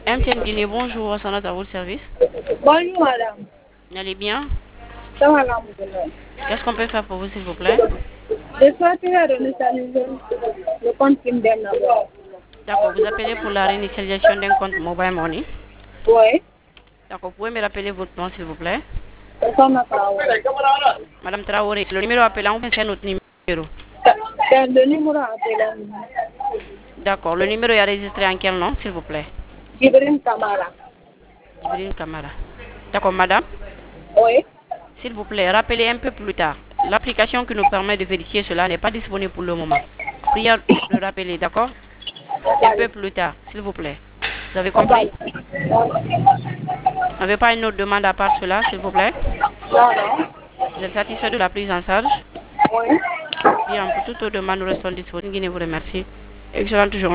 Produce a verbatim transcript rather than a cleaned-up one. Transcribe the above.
M T N Guinée, bonjour, ça à votre service. Bonjour madame. Vous allez bien? Ça va alhamdoulilah. Qu'est-ce qu'on peut faire pour vous, s'il vous plaît? Je souhaiterais réinitialiser le compte Kindem d'abord. D'accord, vous appelez pour la réinitialisation d'un compte Mobile Money. Oui. D'accord, vous pouvez me rappeler votre nom, s'il vous plaît? Persona Traoré. Madame Traoré, le numéro appelant, c'est notre numéro. C'est le numéro appelé. D'accord, le numéro est enregistré en quel nom, s'il vous plaît? Ibrahim Kamara. Ibrahim Kamara. D'accord, madame? Oui. S'il vous plaît, rappelez un peu plus tard. L'application qui nous permet de vérifier cela n'est pas disponible pour le moment. Priez de rappeler, d'accord? Un peu plus tard, s'il vous plaît. Vous avez compris? Vous n'avez pas une autre demande à part cela, s'il vous plaît? Non, non. Vous êtes satisfait de la prise en charge? Oui. Bien, pour toute autre demande, nous restons disponibles. Guinée vous remercie. Excellente journée.